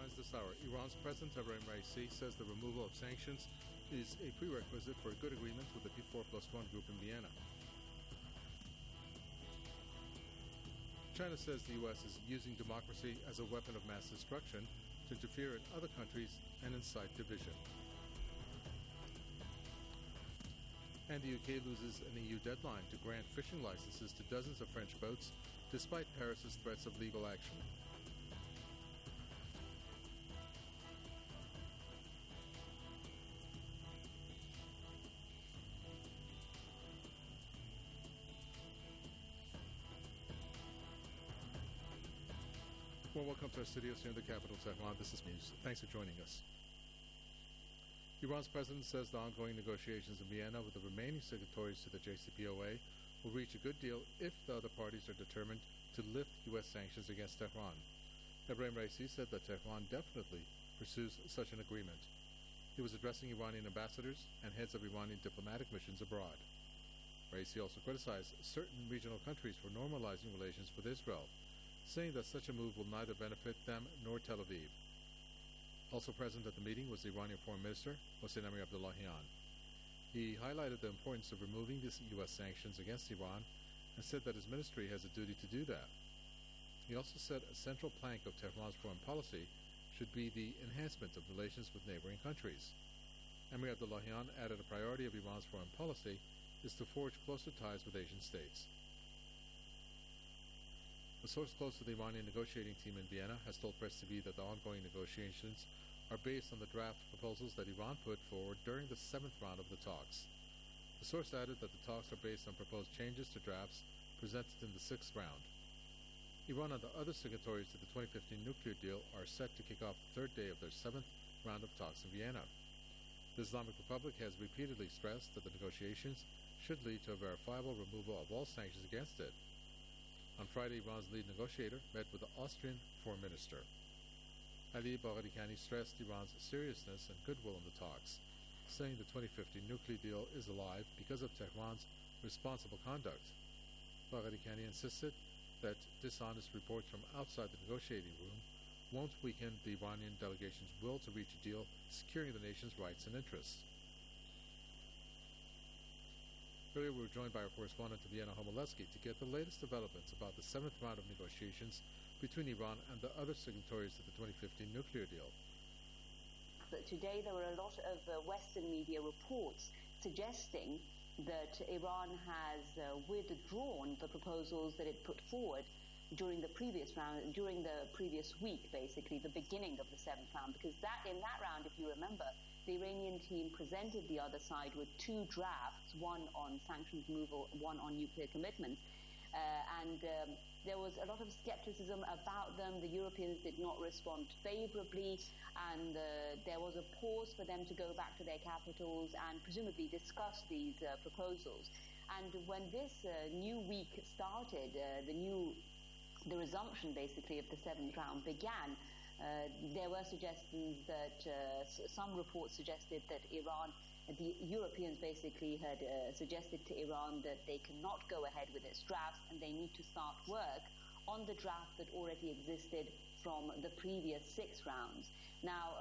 Headlines this hour. Iran's President Ebrahim Raisi says the removal of sanctions is a prerequisite for a good agreement with the P4+1 group in Vienna. China says the U.S. is using democracy as a weapon of mass destruction to interfere in other countries and incite division. And the UK loses an EU deadline to grant fishing licenses to dozens of French boats, despite Paris's threats of legal action. Well, welcome to our studios here in the capital, Tehran. This is News. Thanks for joining us. Iran's president says the ongoing negotiations in Vienna with the remaining signatories to the JCPOA will reach a good deal if the other parties are determined to lift U.S. sanctions against Tehran. Ebrahim Raisi said that Tehran definitely pursues such an agreement. He was addressing Iranian ambassadors and heads of Iranian diplomatic missions abroad. Raisi also criticized certain regional countries for normalizing relations with Israel, saying that such a move will neither benefit them nor Tel Aviv. Also present at the meeting was the Iranian Foreign Minister, Hossein Amir-Abdollahian. He highlighted the importance of removing the U.S. sanctions against Iran and said that his ministry has a duty to do that. He also said a central plank of Tehran's foreign policy should be the enhancement of relations with neighboring countries. Amir-Abdollahian added a priority of Iran's foreign policy is to forge closer ties with Asian states. A source close to the Iranian negotiating team in Vienna has told Press TV that the ongoing negotiations are based on the draft proposals that Iran put forward during the 7th round of the talks. The source added that the talks are based on proposed changes to drafts presented in the 6th round. Iran and the other signatories to the 2015 nuclear deal are set to kick off the 3rd day of their 7th round of talks in Vienna. The Islamic Republic has repeatedly stressed that the negotiations should lead to a verifiable removal of all sanctions against it. On Friday, Iran's lead negotiator met with the Austrian Foreign Minister. Ali Bagheri-Kani stressed Iran's seriousness and goodwill in the talks, saying the 2015 nuclear deal is alive because of Tehran's responsible conduct. Bagheri-Kani insisted that dishonest reports from outside the negotiating room won't weaken the Iranian delegation's will to reach a deal securing the nation's rights and interests. Earlier, we were joined by our correspondent in Vienna, Homoletsky, to get the latest developments about the 7th round of negotiations between Iran and the other signatories to the 2015 nuclear deal. But today there were a lot of Western media reports suggesting that Iran has withdrawn the proposals that it put forward during the previous round, during the previous week, basically, the beginning of the 7th round, because in that round, if you remember, the Iranian team presented the other side with 2 drafts, one on sanctions removal, one on nuclear commitments. There was a lot of skepticism about them. The Europeans did not respond favorably, and there was a pause for them to go back to their capitals and presumably discuss these proposals. And when this new week started, the resumption basically of the 7th round began, there were suggestions that some reports suggested that the Europeans basically had suggested to Iran that they cannot go ahead with its drafts and they need to start work on the draft that already existed from the previous 6 rounds. Now,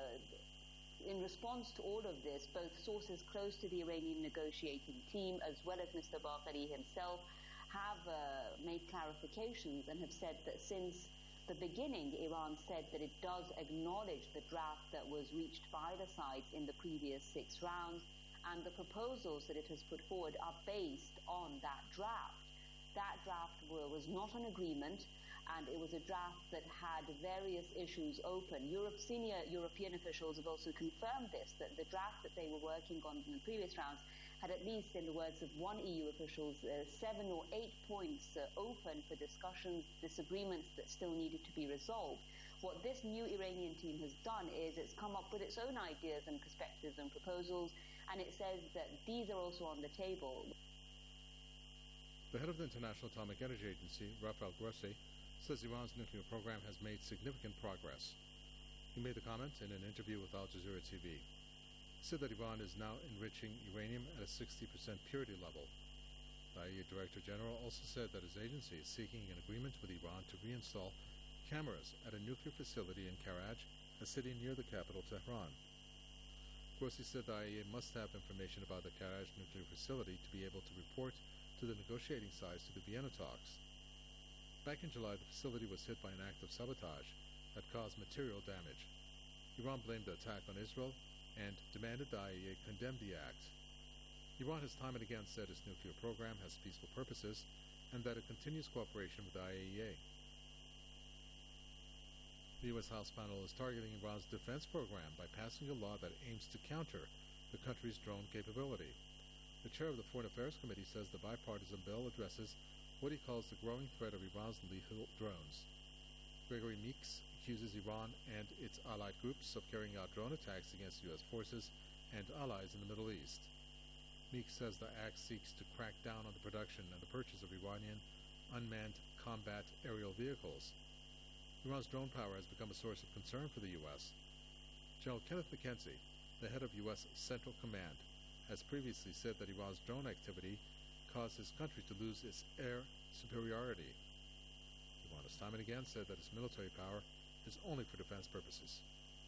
in response to all of this, both sources close to the Iranian negotiating team as well as Mr. Bagheri himself have made clarifications and have said that since the beginning, Iran said that it does acknowledge the draft that was reached by the sides in the previous 6 rounds, and the proposals that it has put forward are based on that draft. That draft was not an agreement, and it was a draft that had various issues open. Senior European officials have also confirmed this, that the draft that they were working on in the previous rounds had, at least in the words of one EU official, 7 or 8 points open for discussions, disagreements that still needed to be resolved. What this new Iranian team has done is it's come up with its own ideas and perspectives and proposals, and it says that these are also on the table. The head of the International Atomic Energy Agency, Rafael Grossi, says Iran's nuclear program has made significant progress. He made the comment in an interview with Al Jazeera TV. He said that Iran is now enriching uranium at a 60% purity level. The IAEA Director General also said that his agency is seeking an agreement with Iran to reinstall cameras at a nuclear facility in Karaj a city near the capital, Tehran. Grossi said the IAEA must have information about the Karaj nuclear facility to be able to report to the negotiating sides to the Vienna talks. Back in July, the facility was hit by an act of sabotage that caused material damage. Iran blamed the attack on Israel and demanded the IAEA condemn the act. Iran has time and again said its nuclear program has peaceful purposes and that it continues cooperation with the IAEA. The U.S. House panel is targeting Iran's defense program by passing a law that aims to counter the country's drone capability. The chair of the Foreign Affairs Committee says the bipartisan bill addresses what he calls the growing threat of Iran's lethal drones. Gregory Meeks accuses Iran and its allied groups of carrying out drone attacks against U.S. forces and allies in the Middle East. Meeks says the act seeks to crack down on the production and the purchase of Iranian unmanned combat aerial vehicles. Iran's drone power has become a source of concern for the U.S. General Kenneth McKenzie, the head of U.S. Central Command, has previously said that Iran's drone activity caused his country to lose its air superiority. Iran has time and again said that its military power is only for defense purposes.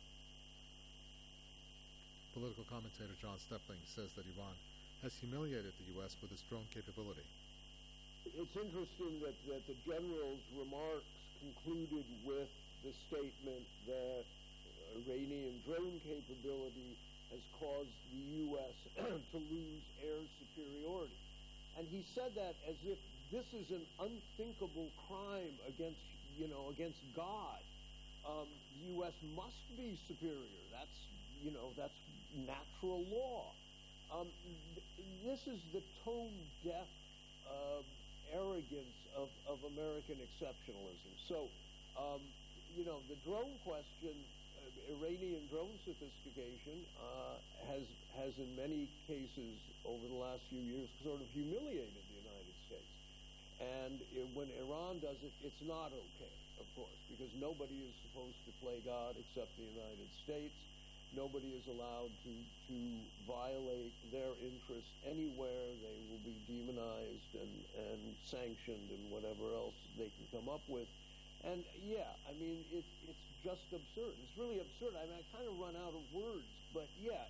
Political commentator John Stepling says that Iran has humiliated the U.S. with its drone capability. It's interesting that the general's remarks concluded with the statement that Iranian drone capability has caused the U.S. to lose air superiority. And he said that as if this is an unthinkable crime against God. The U.S. must be superior. That's natural law. This is the tone-deaf arrogance of American exceptionalism. So, the drone question, Iranian drone sophistication, has in many cases over the last few years sort of humiliated the United States. And when Iran does it, it's not okay, of course, because nobody is supposed to play God except the United States. Nobody is allowed to violate their interests anywhere. They will be demonized and sanctioned and whatever else they can come up with. And it's just absurd. It's really absurd. I kind of run out of words, but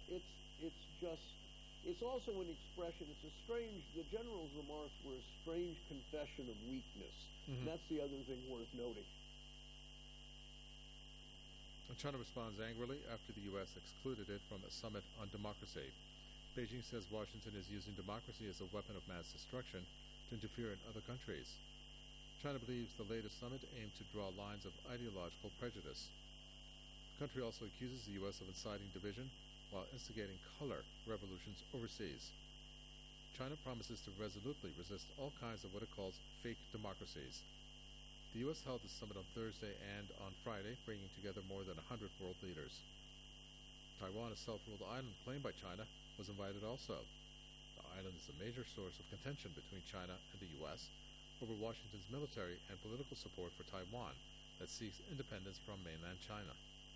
it's also an expression. The general's remarks were a strange confession of weakness. Mm-hmm. And that's the other thing worth noting. China responds angrily after the U.S. excluded it from a summit on democracy. Beijing says Washington is using democracy as a weapon of mass destruction to interfere in other countries. China believes the latest summit aimed to draw lines of ideological prejudice. The country also accuses the U.S. of inciting division while instigating color revolutions overseas. China promises to resolutely resist all kinds of what it calls fake democracies. The U.S. held the summit on Thursday and on Friday, bringing together more than 100 world leaders. Taiwan, a self-ruled island claimed by China, was invited also. The island is a major source of contention between China and the U.S. over Washington's military and political support for Taiwan that seeks independence from mainland China.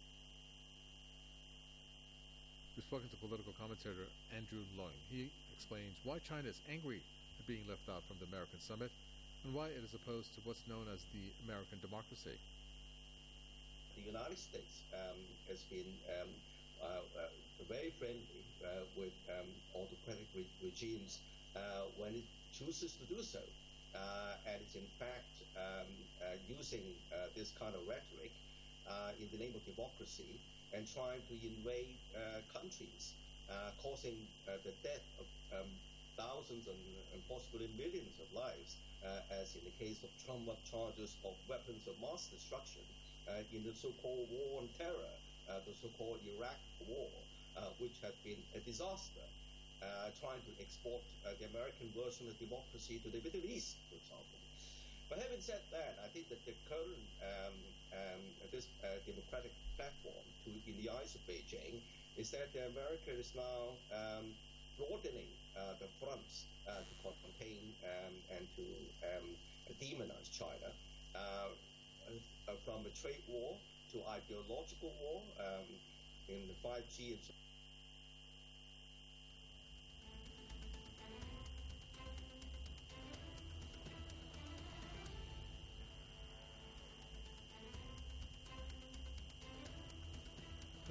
We've spoken to political commentator Andrew Leung. He explains why China is angry at being left out from the American summit and why it is opposed to what's known as the American democracy. The United States has been very friendly with autocratic regimes when it chooses to do so. And it's in fact using this kind of rhetoric in the name of democracy and trying to invade countries, causing the death of thousands and possibly millions of lives, as in the case of Trump charges of weapons of mass destruction in the so-called war on terror, the so-called Iraq war, which has been a disaster, trying to export the American version of democracy to the Middle East, for example. But having said that, I think that the current this democratic platform in the eyes of Beijing is that America is now broadening the fronts to campaign and to demonize China from a trade war to ideological war in the 5G and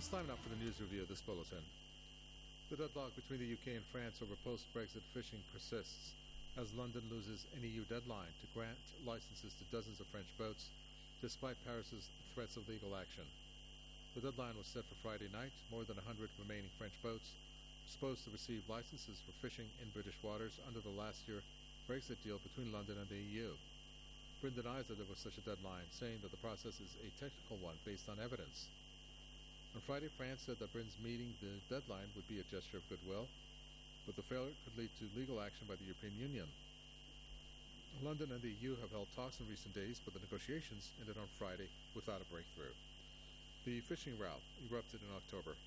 It's time now for the news review of this bulletin. The deadlock between the UK and France over post-Brexit fishing persists as London loses an EU deadline to grant licenses to dozens of French boats, despite Paris's threats of legal action. The deadline was set for Friday night. More than 100 remaining French boats were supposed to receive licenses for fishing in British waters under the last year Brexit deal between London and the EU. Britain denies that there was such a deadline, saying that the process is a technical one based on evidence. On Friday, France said that Britain's meeting the deadline would be a gesture of goodwill, but the failure could lead to legal action by the European Union. London and the EU have held talks in recent days, but the negotiations ended on Friday without a breakthrough. The fishing row erupted in October.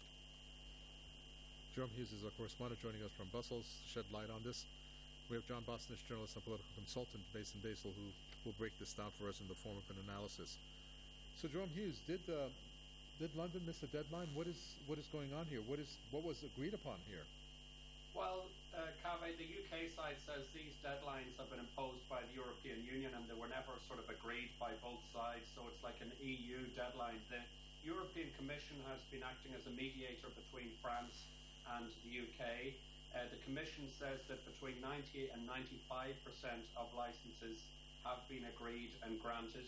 Jerome Hughes is our correspondent joining us from Brussels to shed light on this. We have John Bosnich, journalist and political consultant based in Basel, who will break this down for us in the form of an analysis. So, Jerome Hughes, did London miss a deadline? What is going on here? What was agreed upon here? Well, Kaveh, the UK side says these deadlines have been imposed by the European Union and they were never sort of agreed by both sides, so it's like an EU deadline. The European Commission has been acting as a mediator between France and the UK. The Commission says that between 90 and 95% of licenses have been agreed and granted.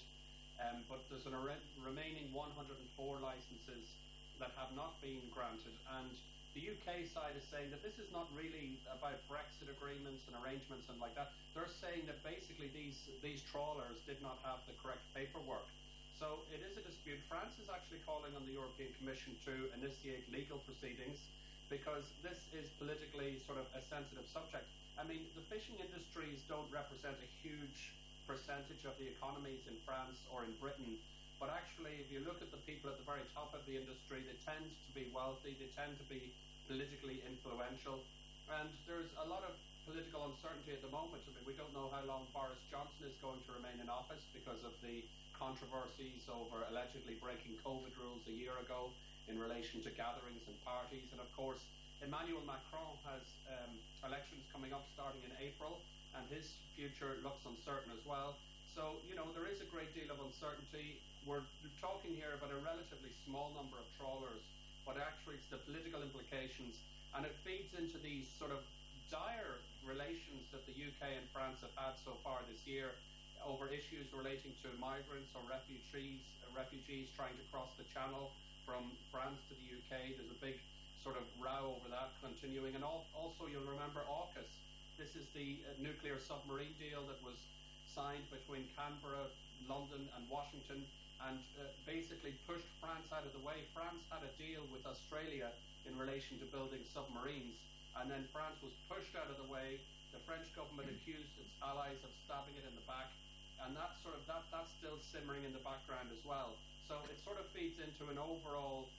But there's a remaining 104 licenses that have not been granted, and the UK side is saying that this is not really about Brexit agreements and arrangements and like that. They're saying that basically these trawlers did not have the correct paperwork. So it is a dispute. France is actually calling on the European Commission to initiate legal proceedings because this is politically sort of a sensitive subject. I mean, the fishing industries don't represent a huge percentage of the economies in France or in Britain, but actually if you look at the people at the very top of the industry, they tend to be wealthy, they tend to be politically influential, and there's a lot of political uncertainty at the moment. I mean, we don't know how long Boris Johnson is going to remain in office because of the controversies over allegedly breaking COVID rules a year ago in relation to gatherings and parties, and of course Emmanuel Macron has elections coming up starting in April, and his future looks uncertain as well. So, you know, there is a great deal of uncertainty. We're talking here about a relatively small number of trawlers, but actually it's the political implications, and it feeds into these sort of dire relations that the UK and France have had so far this year over issues relating to migrants or refugees trying to cross the channel from France to the UK. There's a big sort of row over that continuing, and also you'll remember AUKUS. This is the nuclear submarine deal that was signed between Canberra, London and Washington, and basically pushed France out of the way. France had a deal with Australia in relation to building submarines, and then France was pushed out of the way. The French government accused its allies of stabbing it in the back, and that's still simmering in the background as well. So it sort of feeds into an overall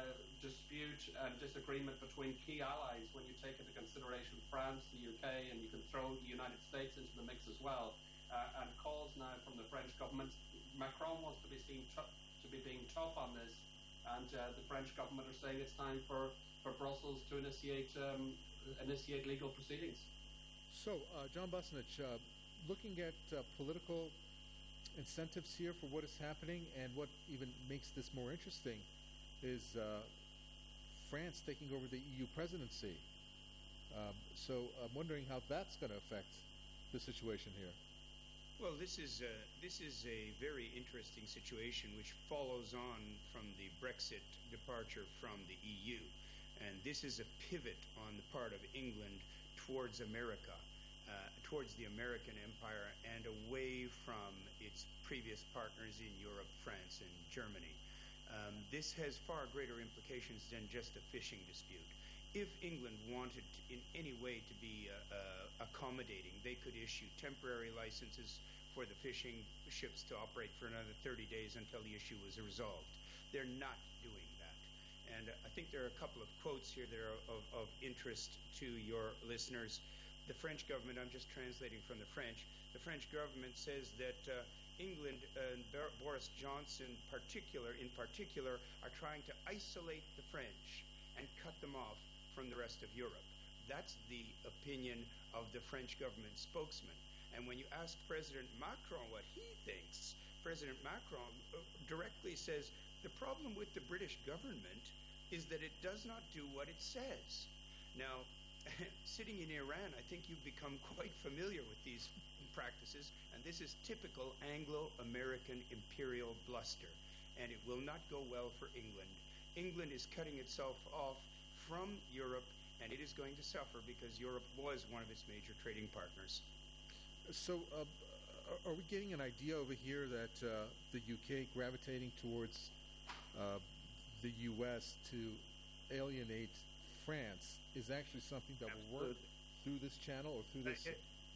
dispute and disagreement between key allies when you take into consideration France, the UK, and you can throw the United States into the mix as well. And calls now from the French government. Macron wants to be seen to be being tough on this, and the French government are saying it's time for Brussels to initiate legal proceedings. So, John Bosnich, looking at political incentives here for what is happening, and what even makes this more interesting is France taking over the EU presidency. So I'm wondering how that's going to affect the situation here. Well, this is a very interesting situation which follows on from the Brexit departure from the EU, and this is a pivot on the part of England towards America, towards the American empire, and away from its previous partners in Europe, France and Germany. This has far greater implications than just a fishing dispute. If England wanted in any way to be accommodating, they could issue temporary licenses for the fishing ships to operate for another 30 days until the issue was resolved. They're not doing that. And I think there are a couple of quotes here that are of interest to your listeners. The French government, I'm just translating from the French government says that England and Boris Johnson in particular are trying to isolate the French and cut them off from the rest of Europe. That's the opinion of the French government spokesman. And when you ask President Macron what he thinks, President Macron directly says the problem with the British government is that it does not do what it says. Now, sitting in Iran, I think you've become quite familiar with these practices, and this is typical Anglo-American imperial bluster, and it will not go well for England. England is cutting itself off from Europe, and it is going to suffer because Europe was one of its major trading partners. So, are we getting an idea over here that the UK gravitating towards the US to alienate France is actually something that will work through this channel or through this?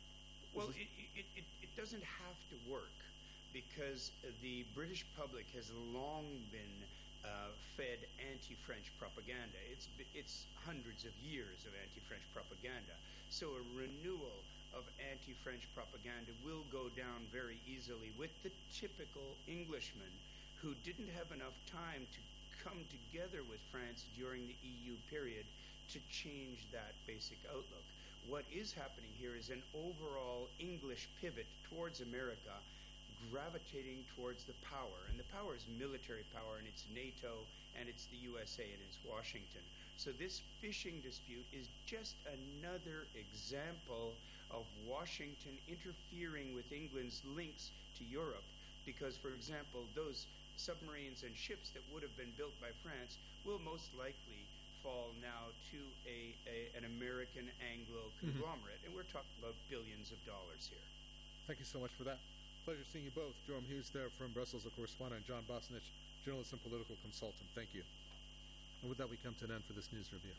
It doesn't have to work because the British public has long been fed anti-French propaganda. It's hundreds of years of anti-French propaganda. So a renewal of anti-French propaganda will go down very easily with the typical Englishman who didn't have enough time to come together with France during the EU period to change that basic outlook. What is happening here is an overall English pivot towards America, gravitating towards the power. And the power is military power, and it's NATO, and it's the USA, and it's Washington. So this fishing dispute is just another example of Washington interfering with England's links to Europe, because, for example, those submarines and ships that would have been built by France will most likely fall now to an American Anglo conglomerate, and we're talking about billions of dollars here. Thank you so much for that. Pleasure seeing you both. Jerome Hughes there from Brussels, a correspondent, John Bosnich, journalist and political consultant. Thank you. And with that, we come to an end for this news review.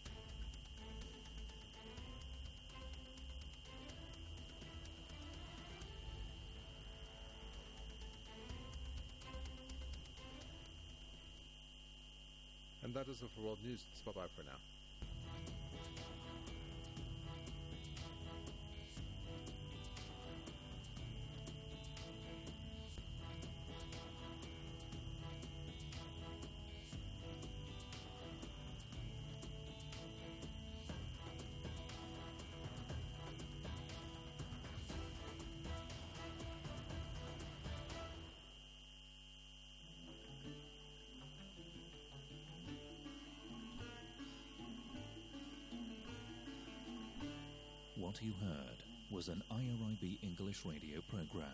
And that is it for World News. Bye-bye for now. What you heard was an IRIB English radio program.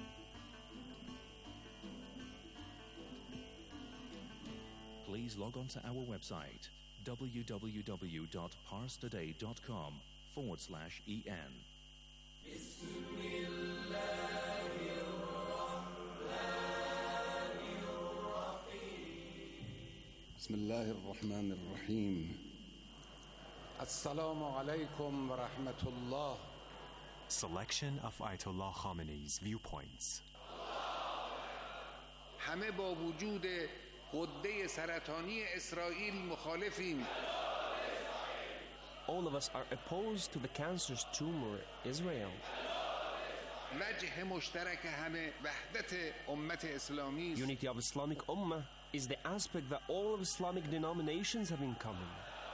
Please log on to our website www.parstoday.com/en. بسم الله الرحمن الرحيم. السلام عليكم ورحمة الله. Selection of Ayatollah Khamenei's viewpoints. همه با وجود غده سرطانی اسرائیل مخالفیم. All of us are opposed to the cancerous tumor Israel. وجه مشترک همه وحدت امت اسلامی است. Unity of Islamic Ummah is the aspect that all of Islamic denominations have in common.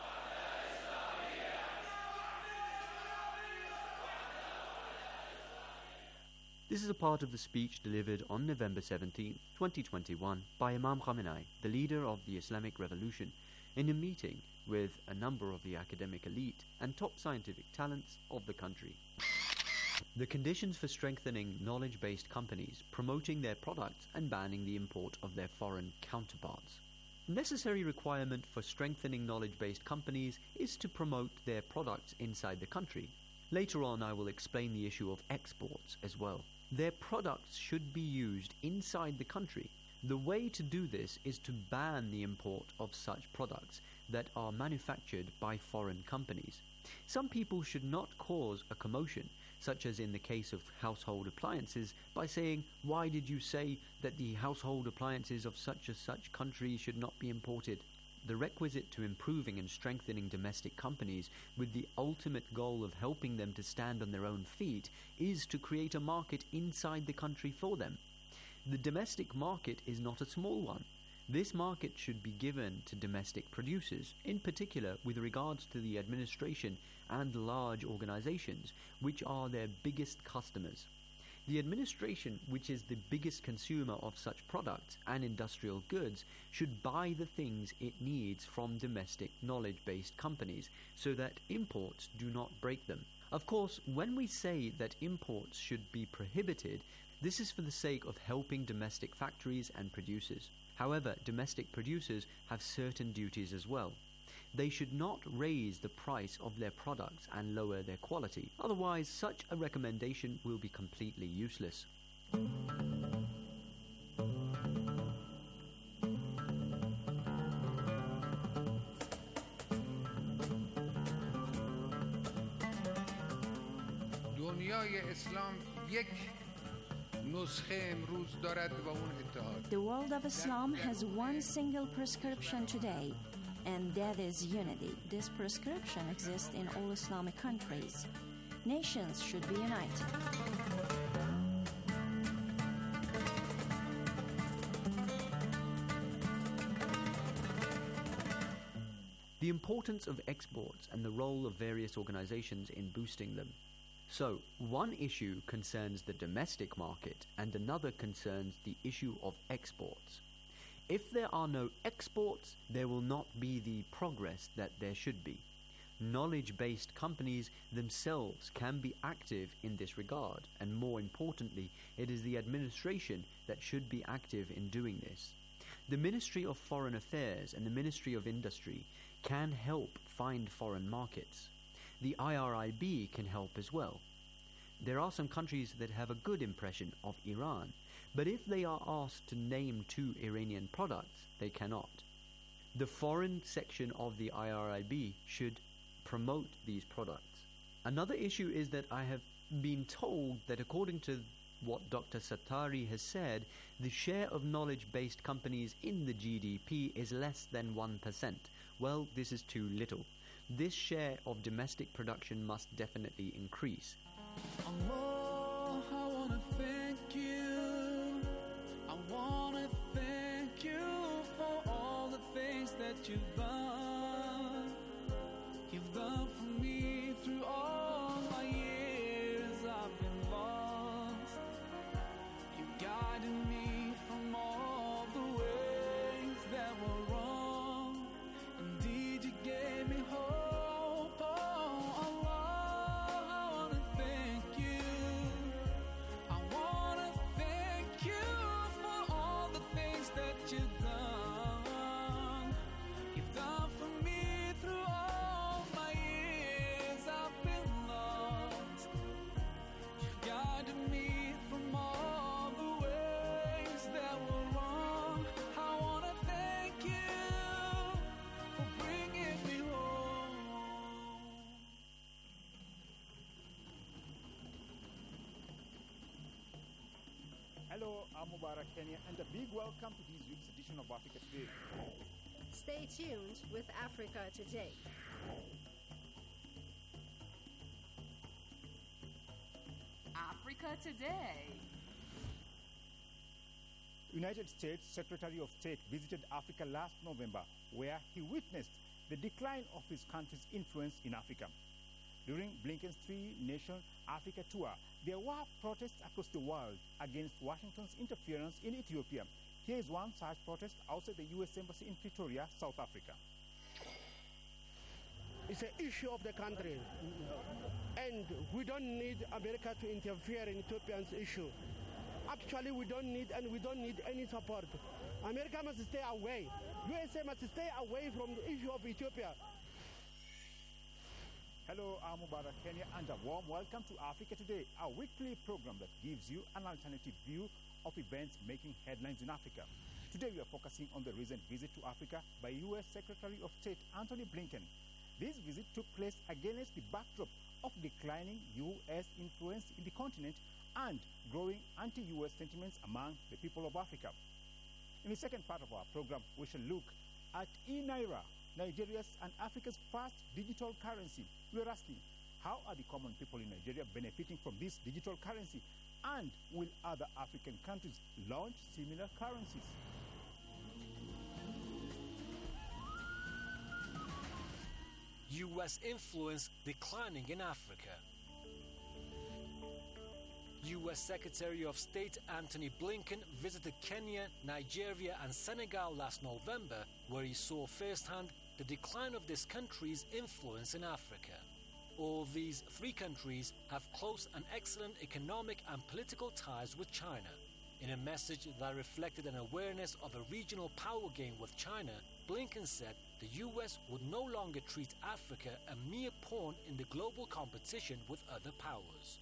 This is a part of the speech delivered on November 17, 2021 by Imam Khamenei, the leader of the Islamic Revolution, in a meeting with a number of the academic elite and top scientific talents of the country. The conditions for strengthening knowledge-based companies, promoting their products and banning the import of their foreign counterparts. Necessary requirement for strengthening knowledge-based companies is to promote their products inside the country. Later on, I will explain the issue of exports as well. Their products should be used inside the country. The way to do this is to ban the import of such products that are manufactured by foreign companies. Some people should not cause a commotion, such as in the case of household appliances, by saying, "Why did you say that the household appliances of such and such country should not be imported?" The requisite to improving and strengthening domestic companies with the ultimate goal of helping them to stand on their own feet is to create a market inside the country for them. The domestic market is not a small one. This market should be given to domestic producers, in particular with regards to the administration and large organizations, which are their biggest customers. The administration, which is the biggest consumer of such products and industrial goods, should buy the things it needs from domestic knowledge-based companies so that imports do not break them. Of course, when we say that imports should be prohibited, this is for the sake of helping domestic factories and producers. However, domestic producers have certain duties as well. They should not raise the price of their products and lower their quality. Otherwise, such a recommendation will be completely useless. دنیای اسلام یک نسخه امروز دارد و اون اتحاد. The world of Islam has one single prescription today, and that is unity. This prescription exists in all Islamic countries. Nations should be united. The importance of exports and the role of various organizations in boosting them. So, one issue concerns the domestic market and another concerns the issue of exports. If there are no exports, there will not be the progress that there should be. Knowledge-based companies themselves can be active in this regard, and more importantly, it is the administration that should be active in doing this. The Ministry of Foreign Affairs and the Ministry of Industry can help find foreign markets. The IRIB can help as well. There are some countries that have a good impression of Iran, but if they are asked to name 2 Iranian products, they cannot. The foreign section of the IRIB should promote these products. Another issue is that I have been told that according to what Dr. Sattari has said, the share of knowledge-based companies in the GDP is less than 1%. Well, this is too little. This share of domestic production must definitely increase. Allah, I want to thank you. I want to thank you for all the things that you've done. You've done for me through all my years I've been lost. You guided me from all the ways that were wrong. Indeed, you gave me hope. Oh, Allah, I want to thank you. I want to thank you for all the things that you've done. You've done for me through all my years I've been lost. You guided me from all the ways that were wrong. I want to thank you for bringing me home. Hello, I'm Mubarak Kenya, and a big welcome to this week's edition of Africa Today. Stay tuned with Africa Today. Africa Today. United States Secretary of State visited Africa last November, where he witnessed the decline of his country's influence in Africa. During Blinken's 3-nation Africa tour, there were protests across the world against Washington's interference in Ethiopia. Here is one such protest outside the U.S. Embassy in Pretoria, South Africa. It's an issue of the country, and we don't need America to interfere in Ethiopia's issue. Actually, we don't need any support. America must stay away. USA must stay away from the issue of Ethiopia. Hello, I'm Mubarak Kenya, and a warm welcome to Africa Today, a weekly program that gives you an alternative view of events making headlines in Africa. Today we are focusing on the recent visit to Africa by U.S. Secretary of State Antony Blinken. This visit took place against the backdrop of declining U.S. influence in the continent and growing anti-U.S. sentiments among the people of Africa. In the second part of our program, we shall look at eNaira, Nigeria's and Africa's first digital currency. We are asking, how are the common people in Nigeria benefiting from this digital currency? And will other African countries launch similar currencies? U.S. influence declining in Africa. U.S. Secretary of State Antony Blinken visited Kenya, Nigeria and Senegal last November, where he saw firsthand the decline of this country's influence in Africa. All these three countries have close and excellent economic and political ties with China. In a message that reflected an awareness of a regional power game with China, Blinken said the U.S. would no longer treat Africa a mere pawn in the global competition with other powers.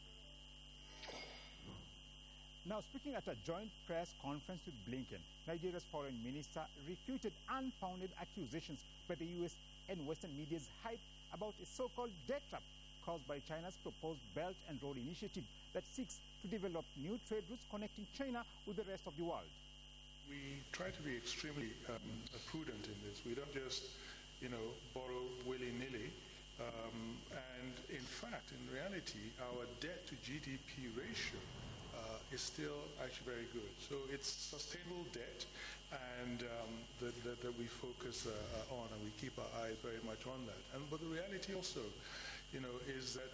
Now, speaking at a joint press conference with Blinken, Nigeria's foreign minister refuted unfounded accusations by the U.S. and Western media's hype about a so-called debt trap caused by China's proposed Belt and Road Initiative that seeks to develop new trade routes connecting China with the rest of the world. We try to be extremely prudent in this. We don't just, borrow willy-nilly. And in fact, in reality, our debt to GDP ratio is still actually very good. So it's sustainable debt, and that we focus on, and we keep our eyes very much on that. But the reality also, is that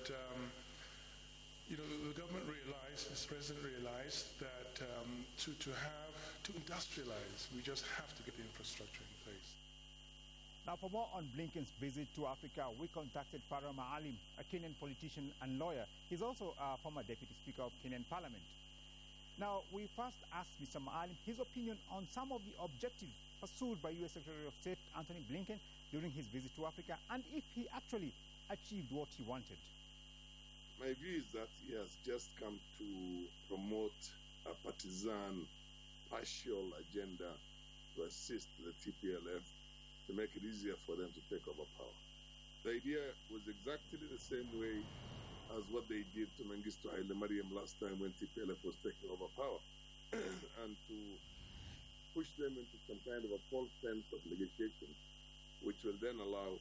the government realized, this president realized that to industrialize, we just have to get the infrastructure in place. Now, for more on Blinken's visit to Africa, we contacted Farah Maalim, a Kenyan politician and lawyer. He's also a former deputy speaker of Kenyan parliament. Now, we first asked Mr. Maalim his opinion on some of the objectives pursued by U.S. Secretary of State Antony Blinken during his visit to Africa, and if he actually achieved what he wanted. My view is that he has just come to promote a partisan, partial agenda to assist the TPLF to make it easier for them to take over power. The idea was exactly the same way as what they did to Mengistu Haile Mariam last time when TPLF was taking over power, and to push them into some kind of a false sense of negotiation, which will then allow,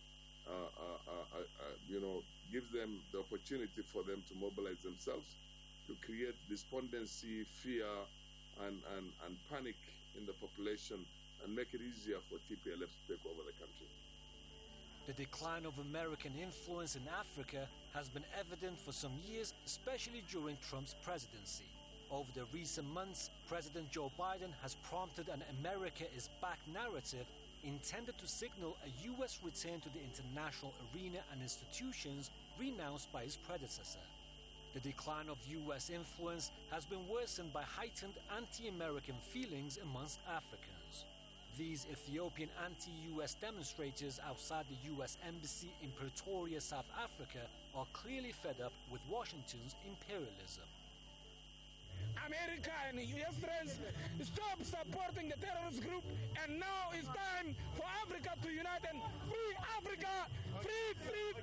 gives them the opportunity for them to mobilize themselves, to create despondency, fear, and panic in the population, and make it easier for TPLF to take over the country. The decline of American influence in Africa has been evident for some years, especially during Trump's presidency. Over the recent months, President Joe Biden has prompted an America is back narrative intended to signal a U.S. return to the international arena and institutions renounced by his predecessor. The decline of U.S. influence has been worsened by heightened anti-American feelings amongst Africans. These Ethiopian anti-U.S. demonstrators outside the U.S. Embassy in Pretoria, South Africa, are clearly fed up with Washington's imperialism. America and U.S. friends, stop supporting the terrorist group, and now it's time for Africa to unite and free Africa, free.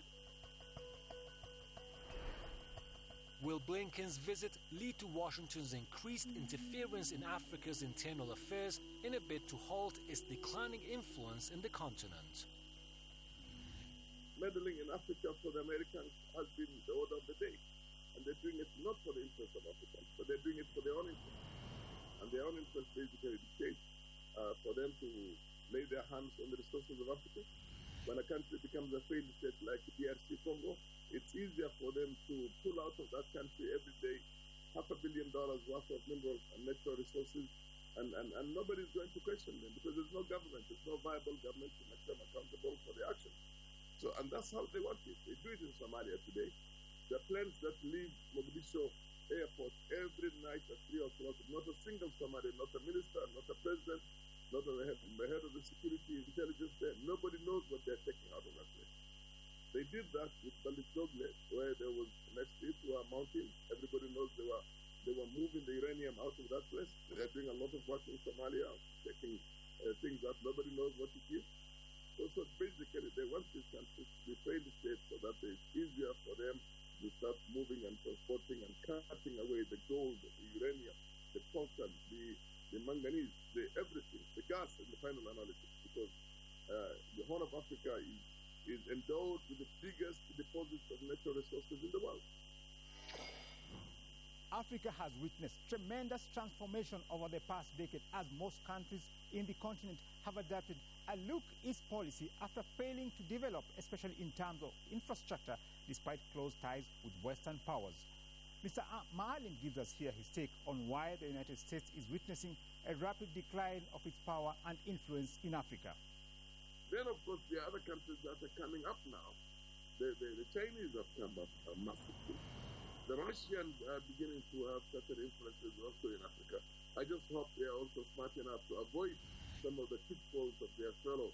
Will Blinken's visit lead to Washington's increased interference in Africa's internal affairs in a bid to halt its declining influence in the continent? Meddling in Africa for the Americans has been the order of the day. And they're doing it not for the interest of Africans, but they're doing it for their own interest. And their own interest basically dictates for them to lay their hands on the resources of Africa. When a country becomes a failed state like DRC Congo, it's easier for them to pull out of that country every day $500 million worth of mineral and natural resources, and nobody's going to question them because there's no government, there's no viable government to make them accountable for their actions. So, and that's how they want it. They do it in Somalia today. The planes that leave Mogadishu airport every night at 3 o'clock, not a single Somali, not a minister, not a president, not the head of the security intelligence there. Nobody knows what they're taking out of that place. They did that with Balidogle, where there was next to a mountain. Everybody knows they were moving the uranium out of that place. They're doing a lot of work in Somalia, taking things that nobody knows what it is. So basically, they want this country to be failed state so that it's easier for them to start moving and transporting and cutting away the gold, the uranium, the coltan, the manganese, the everything, the gas in the final analysis, because the Horn of Africa is endowed with the biggest deposits of natural resources in the world. Africa has witnessed tremendous transformation over the past decade as most countries in the continent have adopted a look-east policy after failing to develop, especially in terms of infrastructure, despite close ties with Western powers. Mr. Maalim gives us here his take on why the United States is witnessing a rapid decline of its power and influence in Africa. Then, of course, there are other countries that are coming up now. The Chinese have come up massively. The Russians are beginning to have certain influences also in Africa. I just hope they are also smart enough to avoid some of the pitfalls of their fellow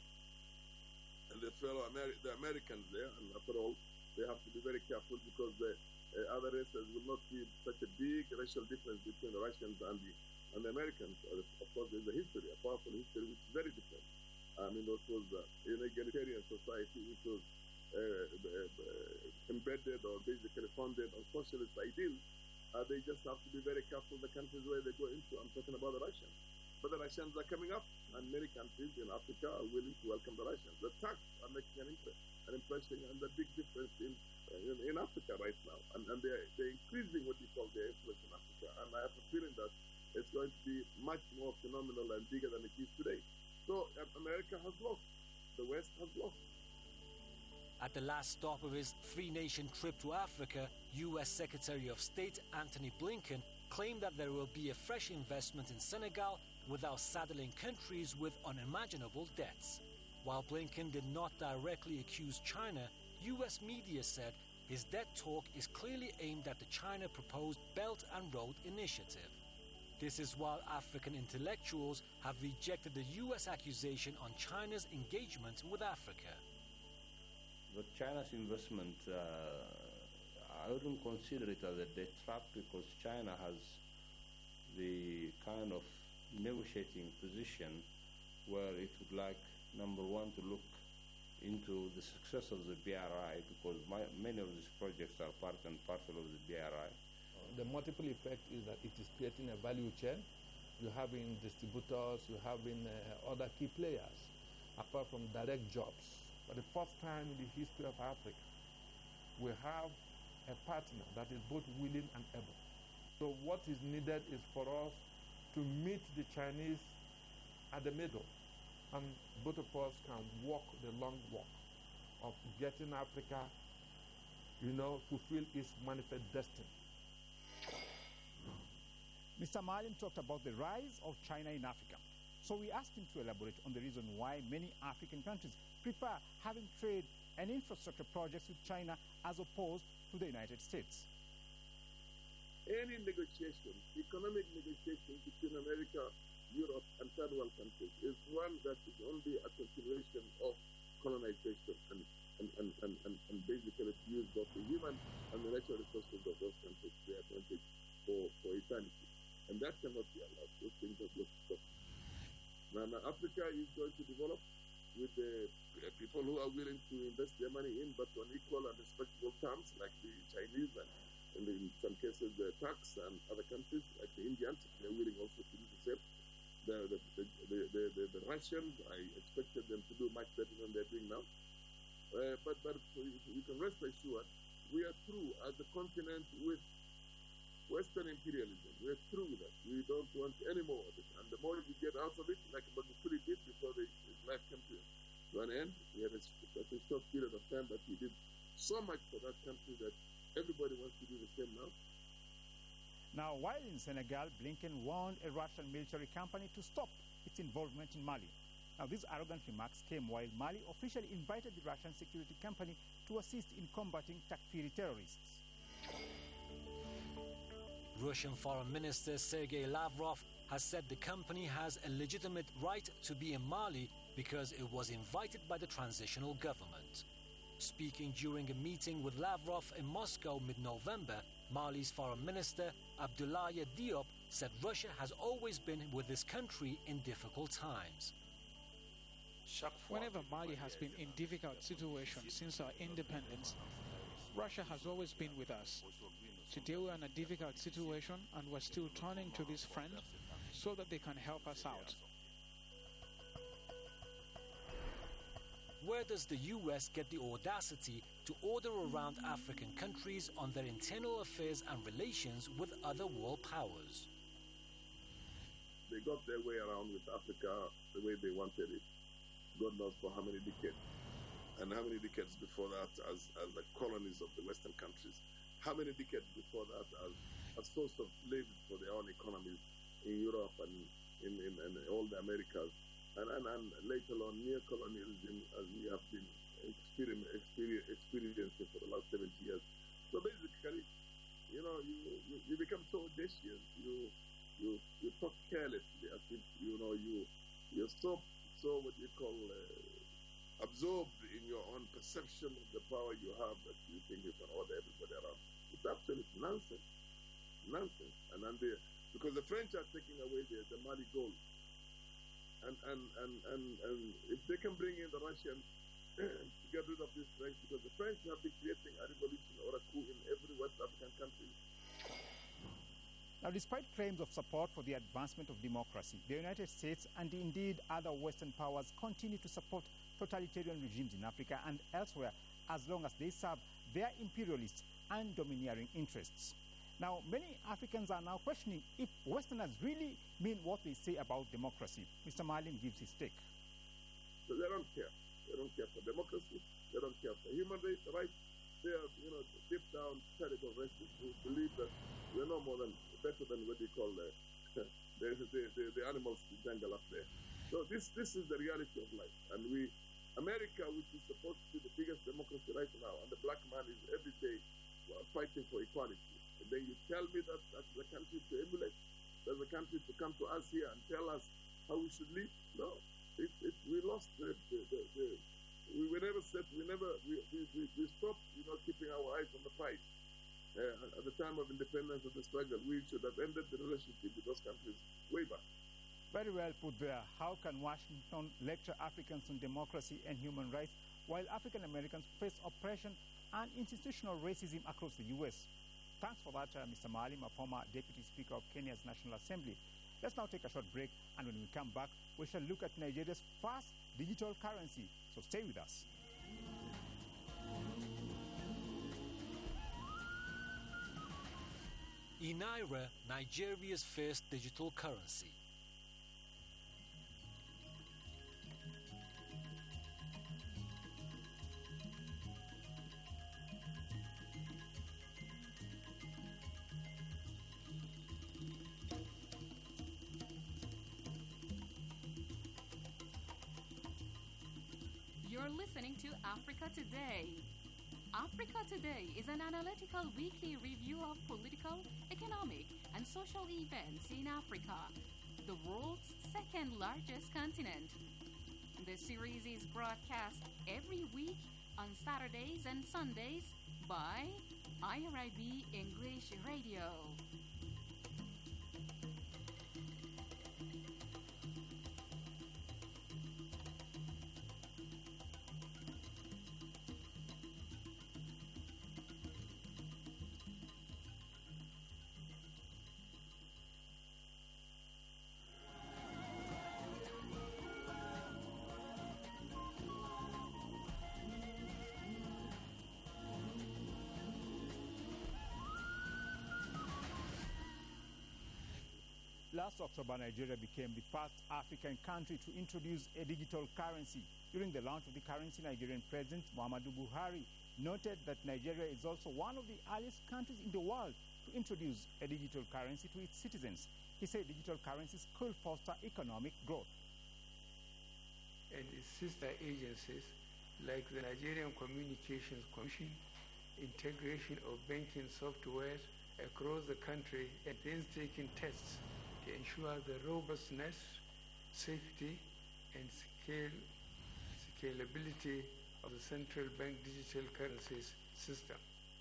the Americans there. And after all, they have to be very careful because the other races will not see such a big racial difference between the Russians and the Americans. Of course, there's a history, a powerful history, which is very different. I mean, it was an egalitarian society which was embedded or basically founded on socialist ideals. They just have to be very careful the countries where they go into. I'm talking about the Russians. But the Russians are coming up, and many countries in Africa are willing to welcome the Russians. The Turks are making an impression, and the big difference in Africa right now. And they're increasing what we call their influence in Africa. And I have a feeling that it's going to be much more phenomenal and bigger than it is today. So America has lost. The West has lost. At the last stop of his three-nation trip to Africa, U.S. Secretary of State Antony Blinken claimed that there will be a fresh investment in Senegal without saddling countries with unimaginable debts. While Blinken did not directly accuse China, U.S. media said his debt talk is clearly aimed at the China proposed Belt and Road Initiative. This is while African intellectuals have rejected the U.S. accusation on China's engagement with Africa. But China's investment, I wouldn't consider it as a debt trap because China has the kind of negotiating position where it would like, number one, to look into the success of the BRI because many of these projects are part and parcel of the BRI. The multiple effect is that it is creating a value chain. You're having distributors, you're having other key players, apart from direct jobs. For the first time in the history of Africa, we have a partner that is both willing and able. So what is needed is for us to meet the Chinese at the middle, and both of us can walk the long walk of getting Africa, fulfill its manifest destiny. Mr. Maalim talked about the rise of China in Africa. So we asked him to elaborate on the reason why many African countries prefer having trade and infrastructure projects with China as opposed to the United States. Any negotiation, economic negotiation between America, Europe, and third world countries is one that is only a continuation of colonization and basically use both the human and the natural resources of those countries to their advantage for eternity. And that cannot be allowed. Those things have to stop. Now Africa is going to develop with the people who are willing to invest their money in, but on equal and respectable terms, like the Chinese and in some cases the Turks and other countries like the Indians, they're willing also to do the same. The Russians, I expected them to do much better than they're doing now. But you can rest assured, we are through as a continent with Western imperialism. We're through that. We don't want any more of it. And the more you get out of it, like Magufuli did before his life came to an end, we had a short period of time, but he did so much for that country that everybody wants to do the same now. Now, while in Senegal, Blinken warned a Russian military company to stop its involvement in Mali. Now, these arrogant remarks came while Mali officially invited the Russian security company to assist in combating Takfiri terrorists. Russian Foreign Minister Sergei Lavrov has said the company has a legitimate right to be in Mali because it was invited by the transitional government. Speaking during a meeting with Lavrov in Moscow mid-November, Mali's Foreign Minister Abdoulaye Diop said Russia has always been with this country in difficult times. Whenever Mali has been in difficult situations since our independence, Russia has always been with us. Today we are in a difficult situation and we're still turning to this friend so that they can help us out. Where does the US get the audacity to order around African countries on their internal affairs and relations with other world powers? They got their way around with Africa the way they wanted it. God knows for how many decades. And how many decades before that as the colonies of the Western countries. how many decades before that as a source of slaves for their own economies in Europe and in all the Americas, and later on neo-colonialism, as we have been experiencing for the last 70 years. So basically, you become so audacious, you talk carelessly, as if you're so what you call absorbed in your own perception of the power you have that you think you can order everybody around. It's absolute nonsense. And because the French are taking away the Mali gold, and if they can bring in the Russians to get rid of this French, because the French have been creating a revolution or a coup in every West African country. Now, despite claims of support for the advancement of democracy, the United States and indeed other Western powers continue to support totalitarian regimes in Africa and elsewhere as long as they serve their imperialist and domineering interests. Now, many Africans are now questioning if Westerners really mean what they say about democracy. Mr. Maalim gives his take. So they don't care. They don't care for democracy. They don't care for human rights. They are, deep down terrible racists who believe that we're no more than better than what they call the animals in the jungle up there. So this is the reality of life. And America, which is supposed to be the biggest democracy right now, and the black man is every day fighting for equality. And then you tell me that that's the country to emulate, that's the country to come to us here and tell us how we should live? No. We lost we stopped, keeping our eyes on the fight. At the time of independence of the struggle, we should have ended the relationship with those countries way back. Very well put there. How can Washington lecture Africans on democracy and human rights while African Americans face oppression and institutional racism across the U.S.? Thanks for that, Mr. Maalim, a former Deputy Speaker of Kenya's National Assembly. Let's now take a short break, and when we come back, we shall look at Nigeria's first digital currency. So stay with us. Naira, Nigeria's first digital currency. You're listening to Africa Today. Africa Today is an analytical weekly review of political, economic, and social events in Africa, the world's second largest continent. The series is broadcast every week on Saturdays and Sundays by IRIB English Radio. Last October, Nigeria became the first African country to introduce a digital currency. During the launch of the currency, Nigerian President Muhammadu Buhari noted that Nigeria is also one of the earliest countries in the world to introduce a digital currency to its citizens. He said digital currencies could foster economic growth. And its sister agencies like the Nigerian Communications Commission, integration of banking softwares across the country, and painstaking tests to ensure the robustness, safety, and scalability of the central bank digital currencies system.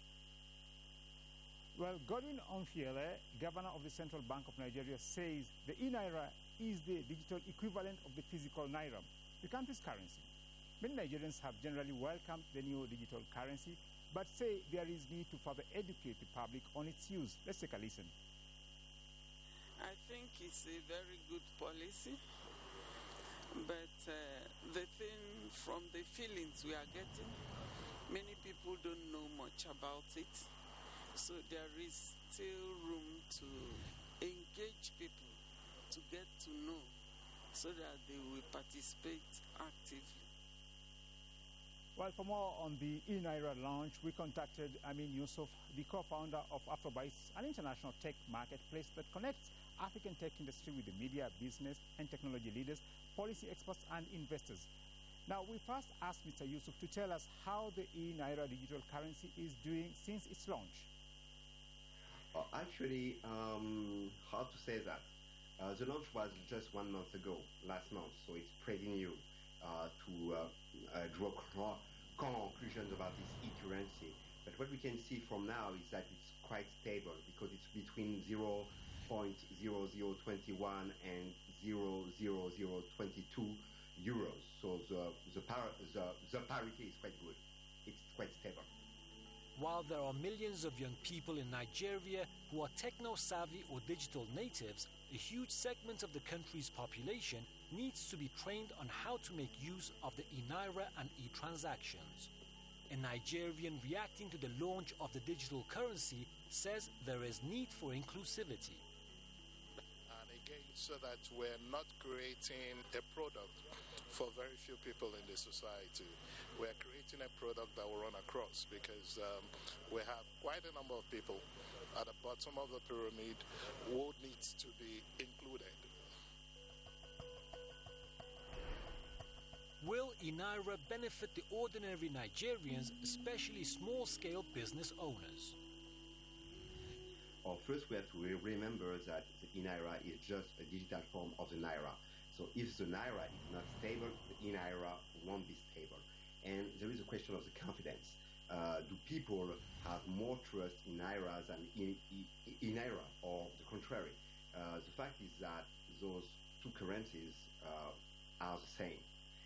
Well, Godwin Onfiele, governor of the Central Bank of Nigeria, says the e-Naira is the digital equivalent of the physical Naira, the country's currency. Many Nigerians have generally welcomed the new digital currency, but say there is need to further educate the public on its use. Let's take a listen. I think it's a very good policy, but the thing from the feelings we are getting, many people don't know much about it, so there is still room to engage people, to get to know, so that they will participate actively. Well, for more on the eNaira launch, we contacted Amin Yusuf, the co-founder of Afrobytes, an international tech marketplace that connects African tech industry with the media, business, and technology leaders, policy experts, and investors. Now, we first asked Mr. Yusuf to tell us how the eNaira digital currency is doing since its launch. Actually, how to say that? The launch was just 1 month ago, last month, so it's pretty new to draw conclusions about this e-currency. But what we can see from now is that it's quite stable because it's between 0.0021 and 0.0022 euros. So the parity is quite good. It's quite stable. While there are millions of young people in Nigeria who are techno-savvy or digital natives, a huge segment of the country's population needs to be trained on how to make use of the eNaira and e-transactions. A Nigerian reacting to the launch of the digital currency says there is need for inclusivity. And again, so that we're not creating a product for very few people in the society. We're creating a product that will run across because we have quite a number of people at the bottom of the pyramid who needs to be included. Will eNaira benefit the ordinary Nigerians, especially small-scale business owners? Well, first we have to remember that the eNaira is just a digital form of the Naira. So if the Naira is not stable, the eNaira won't be stable. And there is a question of the confidence. Do people have more trust in Naira than in eNaira, or the contrary? The fact is that those two currencies are the same.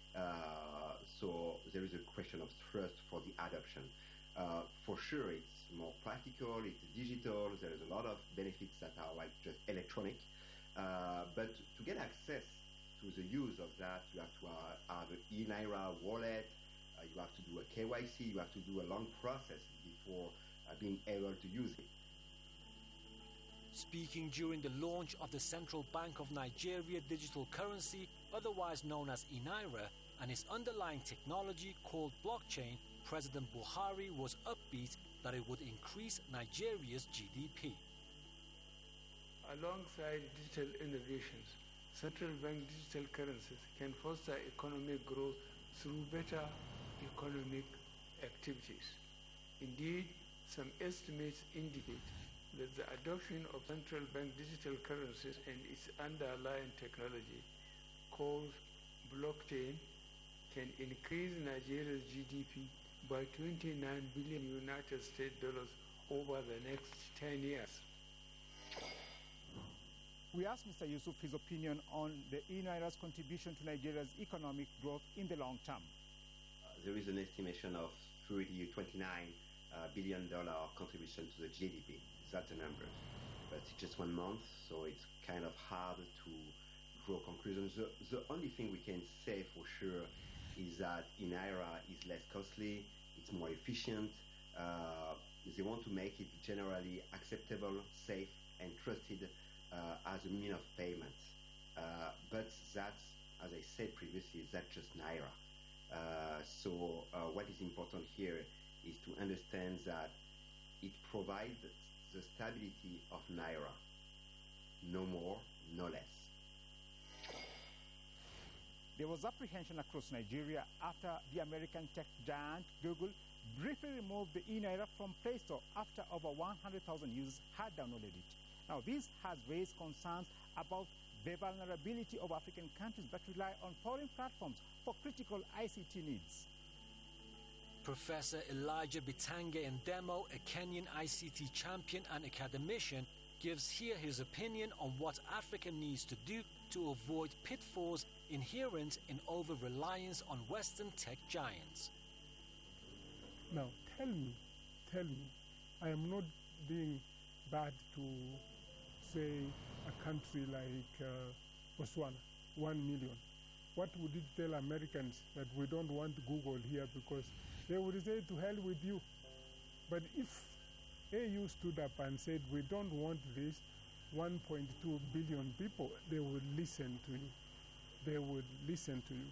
So there is a question of trust for the adoption. For sure, it's more practical, it's digital, there is a lot of benefits that are like just electronic. But to get access to the use of that, you have to have an eNaira wallet, you have to do a KYC, you have to do a long process before being able to use it. Speaking during the launch of the Central Bank of Nigeria digital currency, otherwise known as eNaira, and its underlying technology called blockchain, President Buhari was upbeat that it would increase Nigeria's GDP. Alongside digital innovations, central bank digital currencies can foster economic growth through better economic activities. Indeed, some estimates indicate that the adoption of central bank digital currencies and its underlying technology, called blockchain, can increase Nigeria's GDP by 29 billion United States dollars over the next 10 years. We asked Mr. Yusuf his opinion on the eNaira's contribution to Nigeria's economic growth in the long term. There is an estimation of $29 billion contribution to the GDP. That's the numbers. But it's just 1 month, so it's kind of hard to draw conclusions. The only thing we can say for sure is that eNaira is less costly, it's more efficient. They want to make it generally acceptable, safe, and trusted as a means of payment. But that's, as I said previously, that's just Naira. So what is important here is to understand that it provides the stability of Naira. No more, no less. There was apprehension across Nigeria after the American tech giant Google briefly removed the eNaira from Play Store after over 100,000 users had downloaded it. Now, this has raised concerns about the vulnerability of African countries that rely on foreign platforms for critical ICT needs. Professor Elijah Bitange Ndemo, a Kenyan ICT champion and academician, gives here his opinion on what Africa needs to do to avoid pitfalls inherent in over-reliance on Western tech giants. Now, tell me, I am not being bad to say a country like Botswana, 1 million. What would it tell Americans that we don't want Google here because they would say to hell with you. But if AU stood up and said we don't want this, 1.2 billion people, they would listen to you. They would listen to you.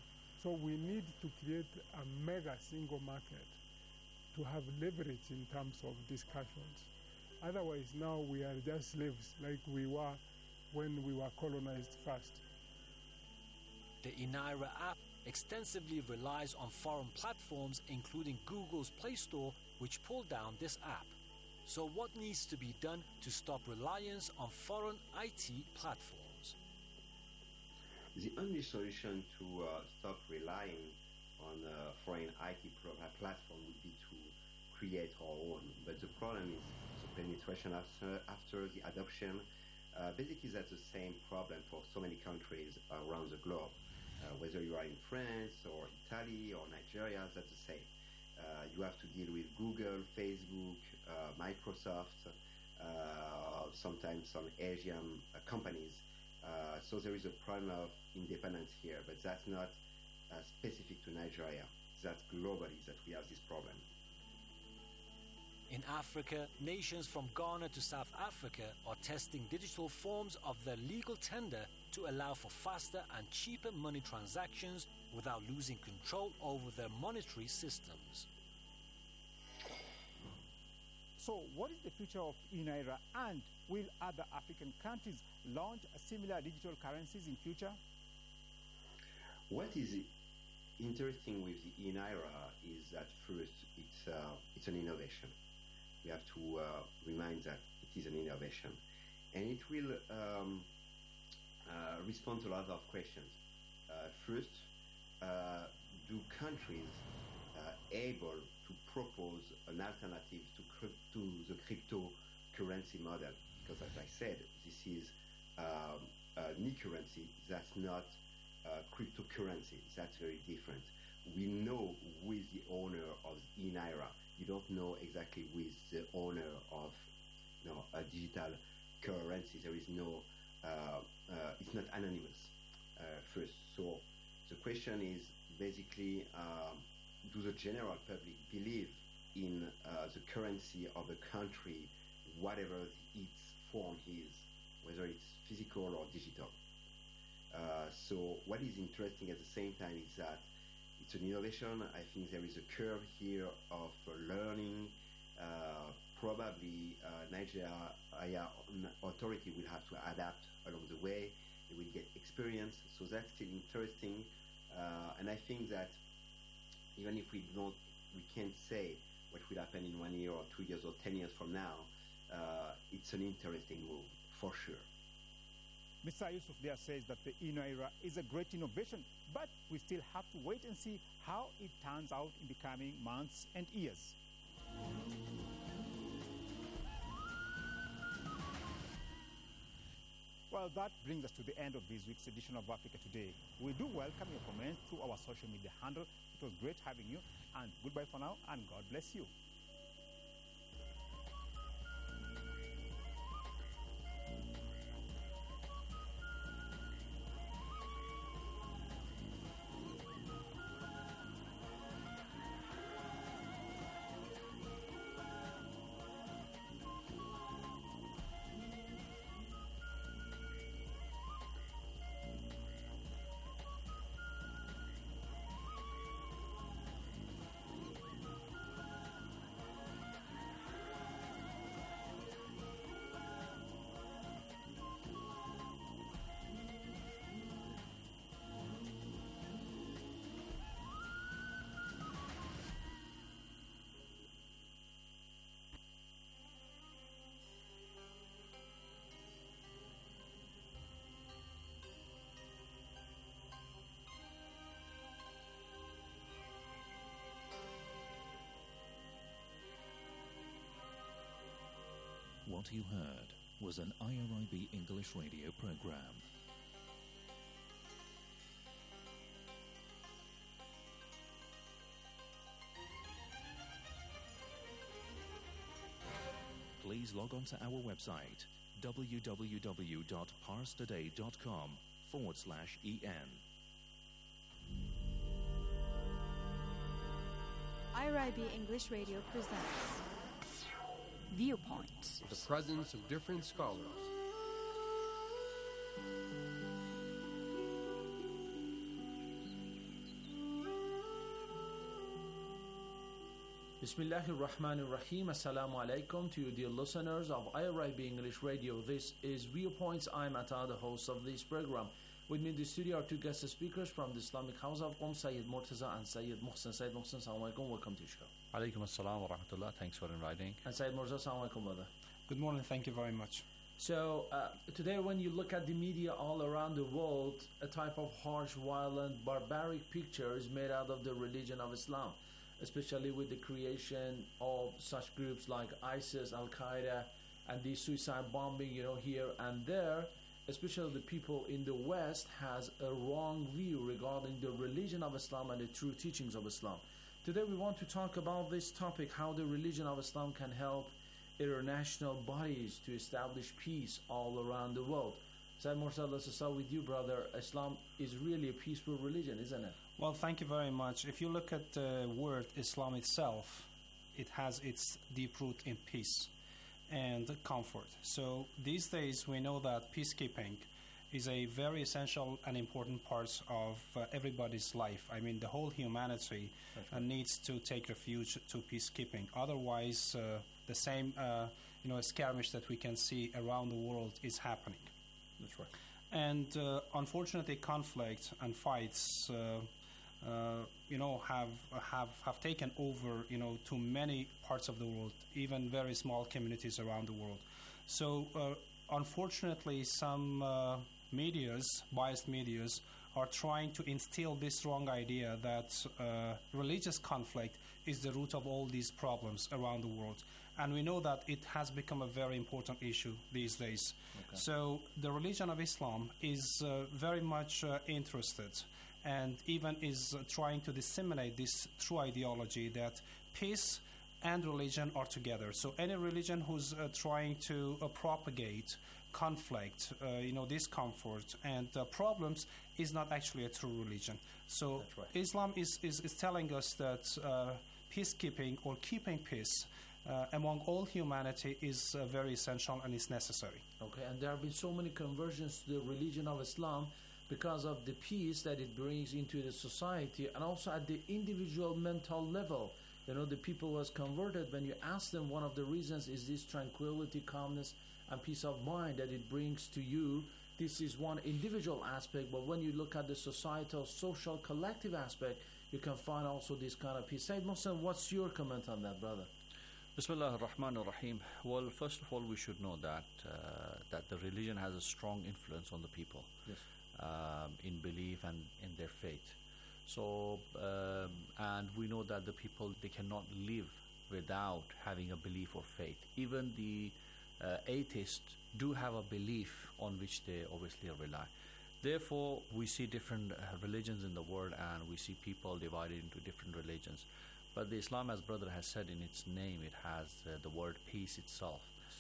So we need to create a mega single market to have leverage in terms of discussions. Otherwise, now we are just slaves like we were when we were colonized first. The Inaira app extensively relies on foreign platforms, including Google's Play Store, which pulled down this app. So what needs to be done to stop reliance on foreign IT platforms? The only solution to stop relying on foreign IT platform would be to create our own. But the problem is the penetration after the adoption. Basically, that's the same problem for so many countries around the globe. Whether you are in France or Italy or Nigeria, that's the same. You have to deal with Google, Facebook, Microsoft, sometimes some Asian companies. So there is a problem of independence here, but that's not specific to Nigeria. That's globally that we have this problem. In Africa, nations from Ghana to South Africa are testing digital forms of their legal tender to allow for faster and cheaper money transactions without losing control over their monetary systems. So what is the future of Inaira, and will other African countries launch similar digital currencies in future? What is interesting with the Inaira is that first it's an innovation. We have to remind that it is an innovation, and it will respond to a lot of questions. First, do countries able to propose an alternative to the cryptocurrency model? Because as I said, this is an e-currency, that's not cryptocurrency. That's very different. We know who is the owner of Inaira. You don't know exactly who is the owner of a digital currency. There is no, it's not anonymous first. So the question is basically, do the general public believe in the currency of a country, whatever its form is, whether it's physical or digital? So what is interesting at the same time is that it's an innovation. I think there is a curve here of learning. Probably Nigeria authority will have to adapt along the way. They will get experience. So that's still interesting. And I think that even if we can't say what will happen in 1 year or 2 years or 10 years from now, it's an interesting move for sure. Mr. Yusuf there says that the Inaira is a great innovation, but we still have to wait and see how it turns out in the coming months and years. Well, that brings us to the end of this week's edition of Africa Today. We do welcome your comments through our social media handle. It was great having you, and goodbye for now, and God bless you. What you heard was an IRIB English radio program. Please log on to our website www.parstoday.com/en. IRIB English Radio presents Viewpoints. The presence of different scholars. Bismillahir Rahmanir Rahim. Assalamu alaikum to you, dear listeners of IRIB English Radio. This is Viewpoints. I'm Atta, the host of this program. With me in the studio are two guest speakers from the Islamic House of Qom, Sayyid Murtaza and Sayyid Muhsin. Sayyid Muhsin, assalamu alaikum. Welcome to the show. Alaikum assalam wa rahmatullah. Thanks for inviting. And Sayyid Murtaza, assalamu alaikum, brother. Good morning. Thank you very much. So today when you look at the media all around the world, a type of harsh, violent, barbaric picture is made out of the religion of Islam, especially with the creation of such groups like ISIS, Al-Qaeda, and the suicide bombing, here and there. Especially the people in the West has a wrong view regarding the religion of Islam and the true teachings of Islam. Today we want to talk about this topic, how the religion of Islam can help international bodies to establish peace all around the world. Sayyid Murtaza, let's start with you, brother. Islam is really a peaceful religion, isn't it? Well, thank you very much. If you look at the word Islam itself, it has its deep root in peace and comfort. So these days we know that peacekeeping is a very essential and important part of everybody's life. I mean, the whole humanity needs to take refuge to peacekeeping. Otherwise, the same skirmish that we can see around the world is happening. That's right. And unfortunately, conflict and fights, have taken over, to many parts of the world, even very small communities around the world. So, unfortunately, some biased medias, are trying to instill this wrong idea that religious conflict is the root of all these problems around the world. And we know that it has become a very important issue these days. Okay. So the religion of Islam is very much interested and even is trying to disseminate this true ideology that peace and religion are together. So any religion who's trying to propagate conflict, discomfort and problems is not actually a true religion. So right. Islam is telling us that peacekeeping or keeping peace among all humanity is very essential and is necessary. Okay, and there have been so many conversions to the religion of Islam because of the peace that it brings into the society and also at the individual mental level. The people who was converted, when you ask them, one of the reasons is this tranquility, calmness, and peace of mind that it brings to you. This is one individual aspect, but when you look at the societal, social, collective aspect, you can find also this kind of peace. Sayyid Muhsin, what's your comment on that, brother? Bismillah ar-Rahman ar-Rahim. Well, first of all, we should know that the religion has a strong influence on the people. Yes. In belief and in their faith. So, and we know that the people, they cannot live without having a belief or faith. Even the atheists do have a belief on which they obviously rely. Therefore, we see different religions in the world and we see people divided into different religions. But the Islam, as brother has said in its name, it has the word peace itself.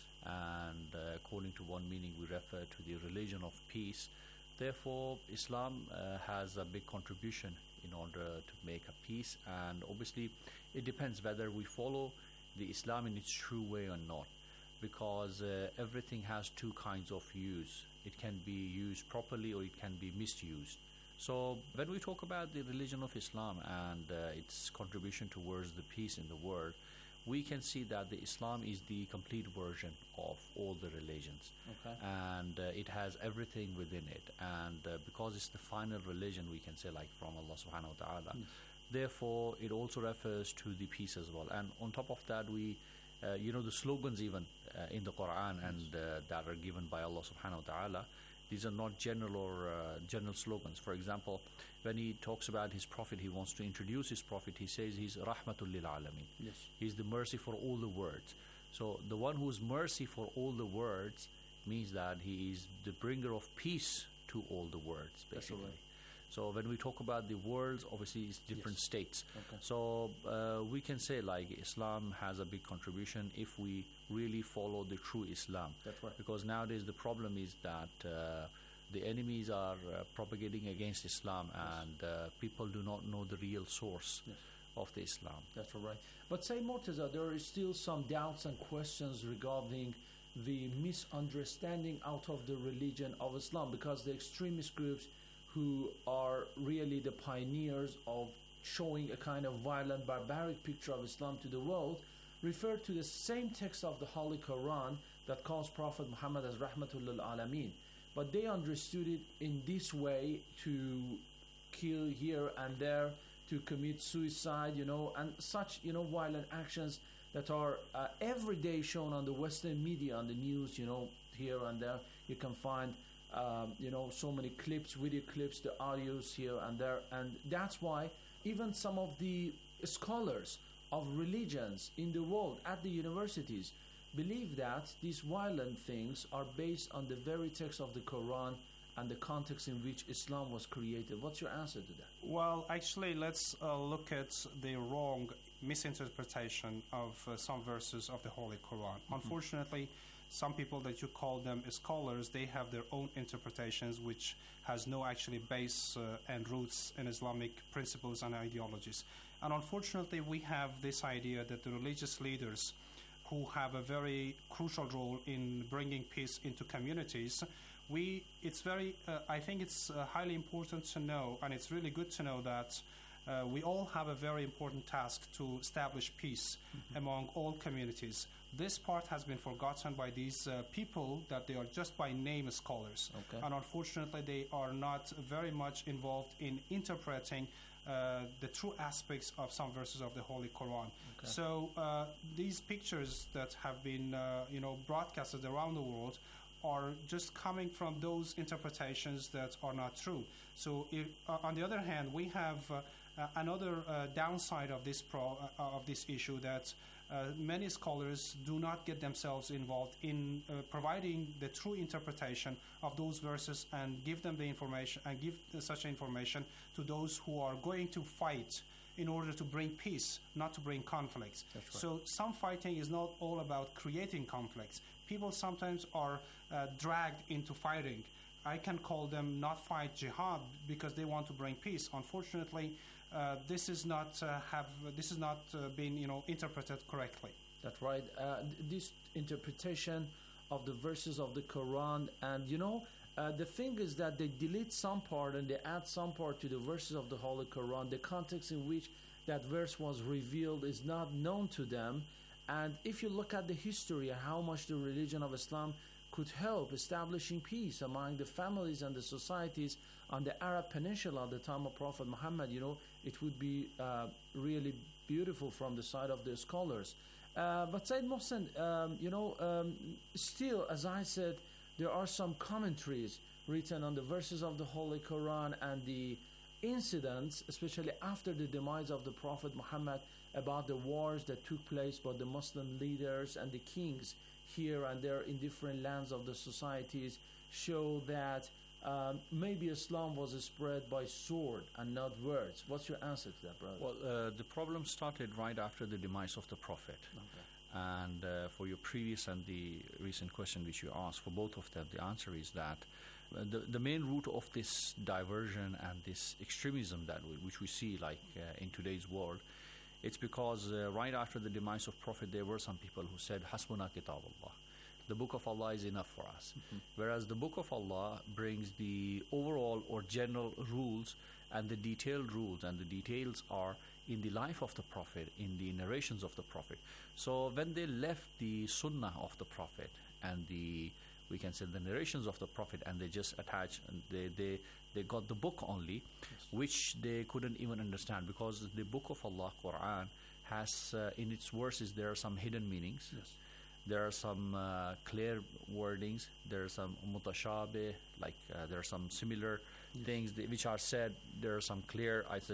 And according to one meaning, we refer to the religion of peace. Therefore, Islam has a big contribution in order to make a peace, and obviously it depends whether we follow the Islam in its true way or not, because everything has two kinds of use. It can be used properly or it can be misused. So when we talk about the religion of Islam and its contribution towards the peace in the world, we can see that the Islam is the complete version of all the religions. Okay. And it has everything within it. And because it's the final religion, we can say, like from Allah subhanahu wa ta'ala. Therefore, it also refers to the peace as well. And on top of that, we, the slogans even in the Quran and that are given by Allah subhanahu wa ta'ala, these are not general or general slogans. For example, when he talks about his prophet, he wants to introduce his prophet, he says he's rahmatul lil alamin. Yes. He's the mercy for all the worlds. So the one who is mercy for all the worlds means that he is the bringer of peace to all the worlds, basically. Right. So when we talk about the worlds, obviously it's different states. Okay. So we can say like Islam has a big contribution if we really follow the true Islam. That's right. Because nowadays the problem is that the enemies are propagating against Islam, and people do not know the real source of the Islam. That's right. But say, Murtaza, there is still some doubts and questions regarding the misunderstanding out of the religion of Islam, because the extremist groups who are really the pioneers of showing a kind of violent, barbaric picture of Islam to the world, refer to the same text of the Holy Quran that calls Prophet Muhammad as Rahmatul lil Alameen. But they understood it in this way, to kill here and there, to commit suicide, and such, violent actions that are every day shown on the Western media, on the news, here and there. You can find, so many clips, video clips, the audios here and there. And that's why even some of the scholars of religions in the world at the universities believe that these violent things are based on the very text of the Quran and the context in which Islam was created. What's your answer to that? Well, actually, let's look at the wrong misinterpretation of some verses of the Holy Quran. Unfortunately, some people that you call them scholars, they have their own interpretations which has no actually base and roots in Islamic principles and ideologies. And unfortunately, we have this idea that the religious leaders who have a very crucial role in bringing peace into communities, I think it's highly important to know, and it's really good to know that we all have a very important task to establish peace among all communities. This part has been forgotten by these people, that they are just by name scholars. Okay. And unfortunately, they are not very much involved in interpreting the true aspects of some verses of the Holy Quran. Okay. So these pictures that have been broadcasted around the world are just coming from those interpretations that are not true. So on the other hand, we have another downside of this issue, that many scholars do not get themselves involved in providing the true interpretation of those verses and give them the information and give such information to those who are going to fight in order to bring peace, not to bring conflicts. That's right. So some fighting is not all about creating conflicts. People sometimes are dragged into fighting. I can call them not fight jihad because they want to bring peace. Unfortunately, this is not being interpreted correctly. That's right. This interpretation of the verses of the Quran, and the thing is that they delete some part and they add some part to the verses of the Holy Quran. The context in which that verse was revealed is not known to them. And if you look at the history and how much the religion of Islam could help establishing peace among the families and the societies on the Arab Peninsula at the time of Prophet Muhammad, it would be really beautiful from the side of the scholars. But Sayyid Mohsen, still, as I said, there are some commentaries written on the verses of the Holy Quran and the incidents, especially after the demise of the Prophet Muhammad, about the wars that took place by the Muslim leaders and the kings here and there in different lands of the societies, show that maybe Islam was spread by sword and not words. What's your answer to that, brother? Well, the problem started right after the demise of the Prophet. Okay. And for your previous and the recent question which you asked, for both of them, the answer is that the main root of this diversion and this extremism which we see in today's world, it's because right after the demise of Prophet, there were some people who said, Hasbuna Kitab Allah. The Book of Allah is enough for us. Whereas the Book of Allah brings the overall or general rules and the detailed rules, and the details are in the life of the Prophet, in the narrations of the Prophet. So when they left the Sunnah of the Prophet and we can say the narrations of the Prophet, and they just attach, and they got the book only, yes, which they couldn't even understand, because the Book of Allah, Quran, has in its verses there are some hidden meanings. Yes. There are some clear wordings. There are some mutashabih, there are some similar things which are said. There are some clear, the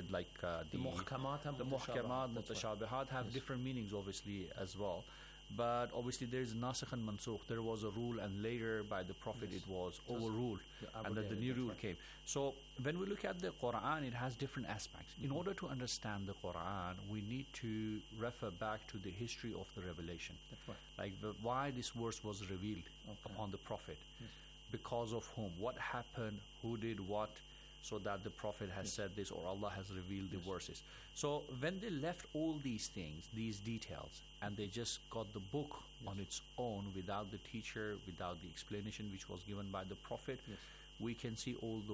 muhkamat and mutashabihat have different meanings, obviously, as well. But obviously there is nasikh and mansukh. There was a rule, and later by the Prophet it was overruled, and that the new rule came. So when we look at the Quran, it has different aspects. In order to understand the Quran, we need to refer back to the history of the revelation. That's right. Why this verse was revealed upon the Prophet. Yes. Because of whom, what happened, who did what, so that the Prophet has said this, or Allah has revealed the verses. So when they left all these things, these details, and they just got the book on its own, without the teacher, without the explanation which was given by the Prophet, we can see all those